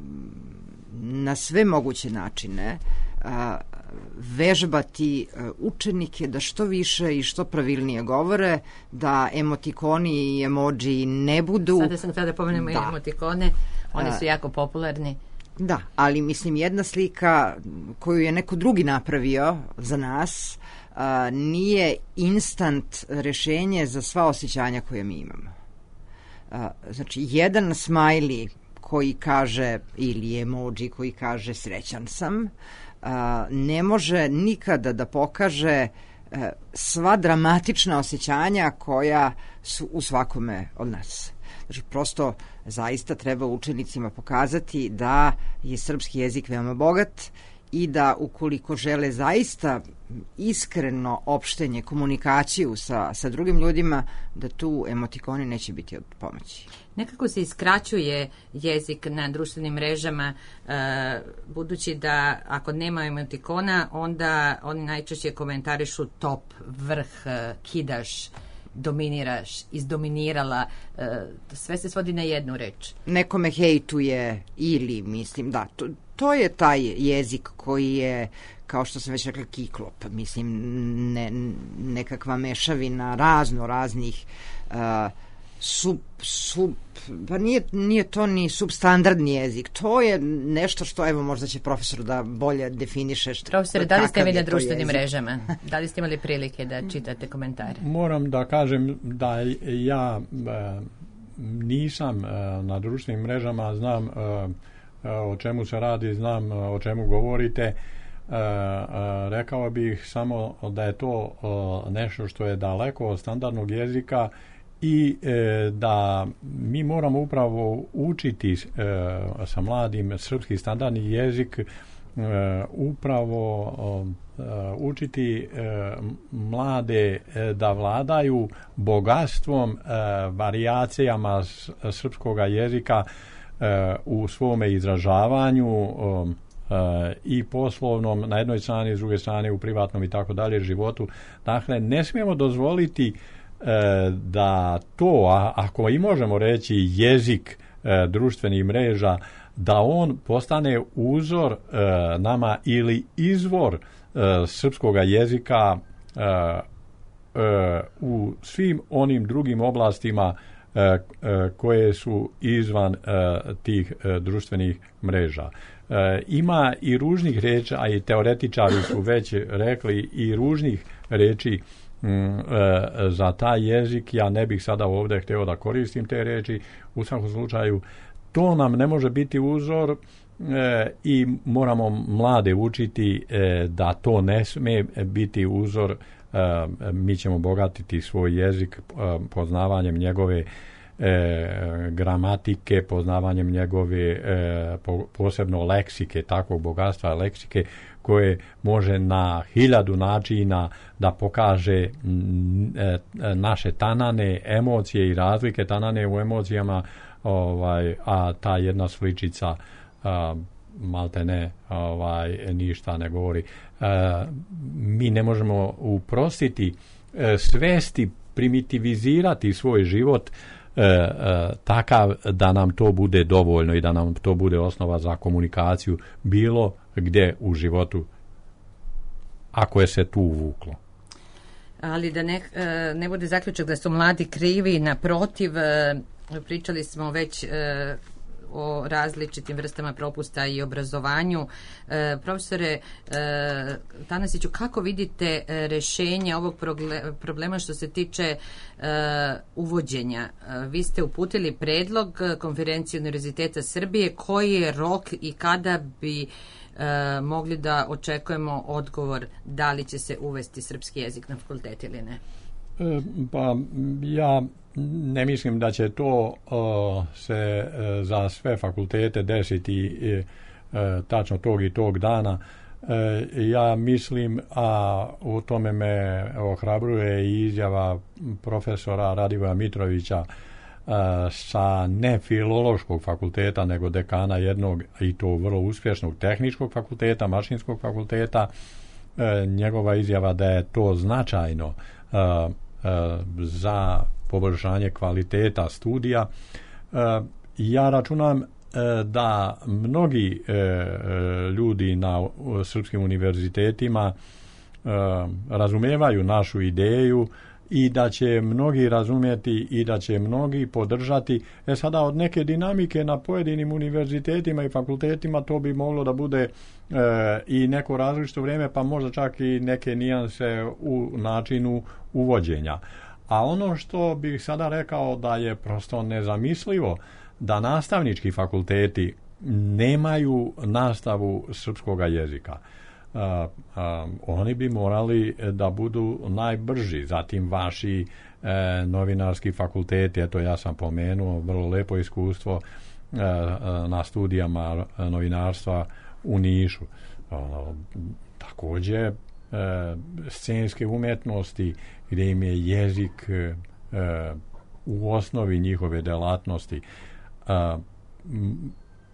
na sve moguće načine a, vežbati učenike da što više i što pravilnije govore, da emotikoni i emoji ne budu... Sada sam htjela da pomenemo da. emotikone, oni su jako popularni. Da, ali mislim jedna slika koju je neko drugi napravio za nas a, nije instant rešenje za sva osjećanja koje mi imamo. A, znači, jedan smajli koji kaže, ili emoji koji kaže srećan sam, a, ne može nikada da pokaže a, sva dramatična osjećanja koja su u svakome od nas. Znači, prosto zaista treba učenicima pokazati da je srpski jezik veoma bogat i da ukoliko žele zaista iskreno opštenje, komunikaciju sa, sa drugim ljudima, da tu emotikoni neće biti od pomoći. Nekako se iskraćuje jezik na društvenim mrežama, e, budući da ako nema emotikona, onda oni najčešće komentarišu top, vrh, kidaš, dominiraš, izdominirala, e, sve se svodi na jednu reč. Nekome hejtuje ili, mislim, da, to, to je taj jezik koji je, kao što sam već rekla, kiklop, mislim, ne, nekakva mešavina razno raznih uh, a, sub, sub, pa nije, nije to ni substandardni jezik, to je nešto što, evo, možda će profesor da bolje definiše. Što, profesore, da li ste vi na društvenim mrežama? Da li ste imali prilike da čitate komentare? Moram da kažem da ja e, nisam e, na društvenim mrežama, znam e, o čemu se radi, znam o čemu govorite. E, e, rekao bih samo da je to e, nešto što je daleko od standardnog jezika i e, da mi moramo upravo učiti e, sa mladim srpski standardni jezik, e, upravo e, učiti e, mlade e, da vladaju bogatstvom, e, varijacijama s, srpskog jezika e, u svome izražavanju e, i poslovnom na jednoj strani, s druge strane u privatnom i tako dalje životu. Dakle, ne smijemo dozvoliti da to, a, ako i možemo reći jezik e, društvenih mreža, da on postane uzor e, nama ili izvor e, srpskog jezika e, e, u svim onim drugim oblastima e, e, koje su izvan e, tih e, društvenih mreža. E, ima i ružnih reči, a i teoretičari su već rekli i ružnih reči za taj jezik. Ja ne bih sada ovdje htio da koristim te reči. U svakom slučaju to nam ne može biti uzor e, i moramo mlade učiti e, da to ne smije biti uzor. E, mi ćemo bogatiti svoj jezik e, poznavanjem njegove e, gramatike, poznavanjem njegove e, po, posebno leksike, takvog bogatstva leksike koje može na hiljadu načina da pokaže m, e, naše tanane emocije i razlike tanane u emocijama, ovaj, a ta jedna sličica a, malte ne ovaj, ništa ne govori. A, mi ne možemo uprostiti, e, svesti, primitivizirati svoj život e, e, takav da nam to bude dovoljno i da nam to bude osnova za komunikaciju bilo gdje u životu, ako je se tu uvuklo. Ali da ne, ne bude zaključak da su mladi krivi, naprotiv, pričali smo već o različitim vrstama propusta i obrazovanju. E, profesore e, Tanasiću, kako vidite rješenje ovog problema što se tiče e, uvođenja? E, vi ste uputili predlog Konferenciji Univerziteta Srbije. Koji je rok i kada bi e, mogli da očekujemo odgovor da li će se uvesti srpski jezik na fakultet ili ne? E, pa ja ne mislim da će to uh, se uh, za sve fakultete desiti uh, tačno tog i tog dana. Uh, ja mislim, a u tome me ohrabruje i izjava profesora Radivoja Mitrovića uh, sa ne filološkog fakulteta, nego dekana jednog, i to vrlo uspješnog tehničkog fakulteta, mašinskog fakulteta. Uh, njegova izjava da je to značajno uh, uh, za poboljšanje kvaliteta studija. E, ja računam e, da mnogi e, ljudi na srpskim univerzitetima e, razumijevaju našu ideju i da će mnogi razumjeti i da će mnogi podržati. E sada od neke dinamike na pojedinim univerzitetima i fakultetima to bi moglo da bude e, i neko različito vrijeme, pa možda čak i neke nijanse u načinu uvođenja. A ono što bih sada rekao da je prosto nezamislivo da nastavnički fakulteti nemaju nastavu srpskog jezika. Uh, uh, oni bi morali da budu najbrži. Zatim vaši uh, novinarski fakulteti, eto ja sam pomenuo vrlo lepo iskustvo uh, uh, na studijama novinarstva u Nišu. Uh, također uh, scenske umjetnosti gdje im je jezik e, u osnovi njihove delatnosti. A, m,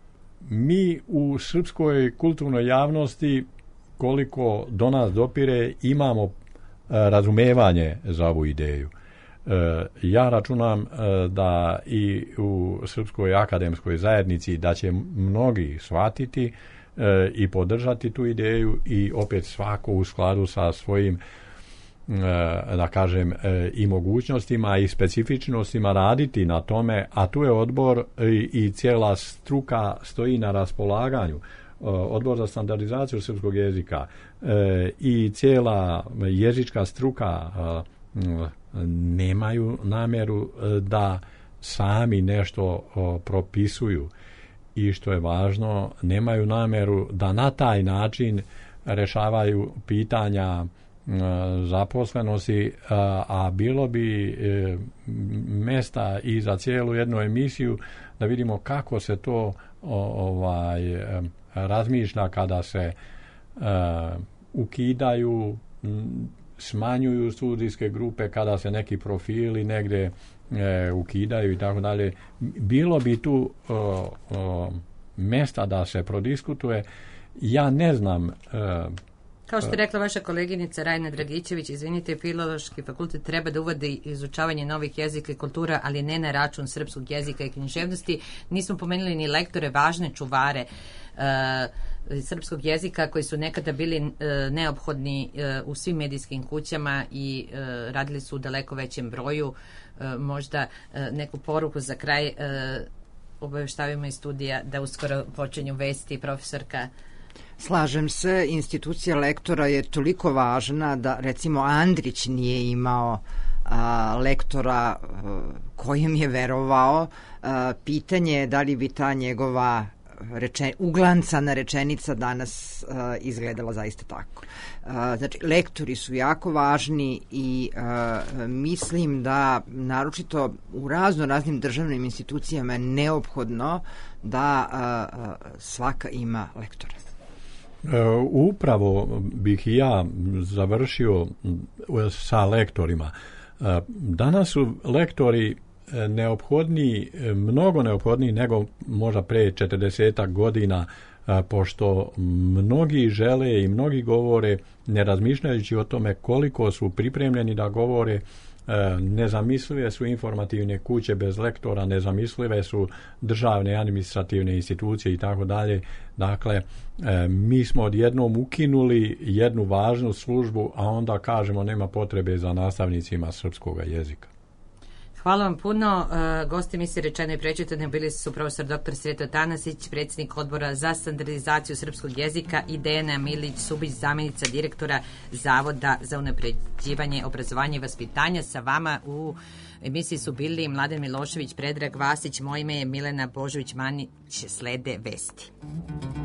mi u srpskoj kulturnoj javnosti, koliko do nas dopire, imamo e, razumevanje za ovu ideju. E, ja računam e, da i u srpskoj akademskoj zajednici da će mnogi shvatiti e, i podržati tu ideju i opet svako u skladu sa svojim da kažem, i mogućnostima i specifičnostima raditi na tome, a tu je odbor i, i cijela struka stoji na raspolaganju. Odbor za standardizaciju srpskog jezika i cijela jezička struka nemaju namjeru da sami nešto propisuju i što je važno, nemaju namjeru da na taj način rešavaju pitanja zaposlenosti, a bilo bi mjesta i za cijelu jednu emisiju da vidimo kako se to ovaj razmišlja kada se ukidaju, smanjuju studijske grupe, kada se neki profili negdje ukidaju i tako dalje. Bilo bi tu mjesta da se prodiskutuje. Ja ne znam. Kao što je rekla vaša koleginica Rajna Dragićević, izvinite, Filološki fakultet treba da uvodi izučavanje novih jezika i kultura, ali ne na račun srpskog jezika i književnosti. Nismo pomenuli ni lektore, važne čuvare uh, srpskog jezika koji su nekada bili uh, neophodni uh, u svim medijskim kućama i uh, radili su u daleko većem broju. Uh, možda uh, neku poruku za kraj uh, obaveštavimo iz studija da uskoro počinju vesti. Profesorka. Slažem se, institucija lektora je toliko važna da recimo Andrić nije imao a, lektora a, kojem je verovao. A, pitanje je da li bi ta njegova reče, uglancana rečenica danas a, izgledala zaista tako. A, znači, lektori su jako važni i a, mislim da naročito u razno raznim državnim institucijama je neophodno da a, a, svaka ima lektora. Upravo bih i ja završio sa lektorima. Danas su lektori neophodniji, mnogo neophodniji nego možda pre četrdesetak godina, pošto mnogi žele i mnogi govore, ne razmišljajući o tome koliko su pripremljeni da govore. Nezamislive su informativne kuće bez lektora, nezamislive su državne administrativne institucije i tako dalje. Dakle, mi smo odjednom ukinuli jednu važnu službu, a onda kažemo nema potrebe za nastavnicima srpskog jezika. Hvala vam puno. Uh, gosti emisije Rečeno i prečitano bili su profesor doktor Sreto Tanasić, predsjednik odbora za standardizaciju srpskog jezika, i Dejana Milić-Subić, zamjenica direktora Zavoda za unapređivanje obrazovanja i vaspitanja. Sa vama u emisiji su bili Mladen Milošević, Predrag Vasić, moje ime je Milena Božović-Manić. Slede vesti.